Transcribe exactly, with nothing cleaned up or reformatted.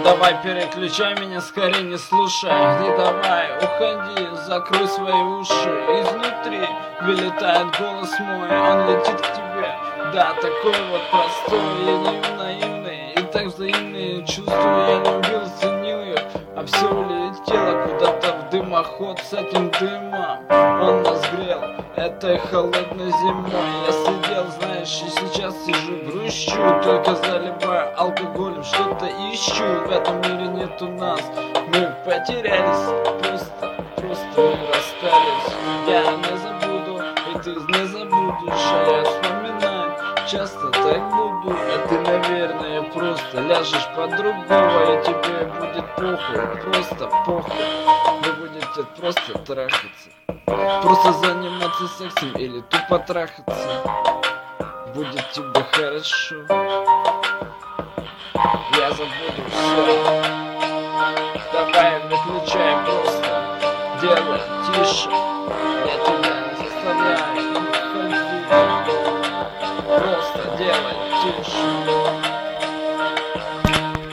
Давай переключай меня, скорее не слушай. Ты давай, уходи, закрой свои уши. Изнутри вылетает голос мой, он летит к тебе. Да, такой вот простой и не наивный, и так взаимные чувства я любил, ценил их, а все улетело куда-то в дымоход с этим дымом. Он нас грел этой холодной зимой. Я сидел, знаешь, и сейчас сижу, грущу, только заливаю алкоголем, что-то ищу. В этом мире нету нас, мы потерялись, просто, просто мы расстались. Я не забуду, и ты не забудешь, а я вспоминаю, часто так буду. А ты, наверное, просто ляжешь под другого, и тебе будет похуй, просто похуй. Вы будете просто трахаться, просто заниматься сексом или тупо трахаться. Будет тебе хорошо, я забуду все. Давай выключай, просто делай тише. Я тебя не заставляю уходить, просто делай тише.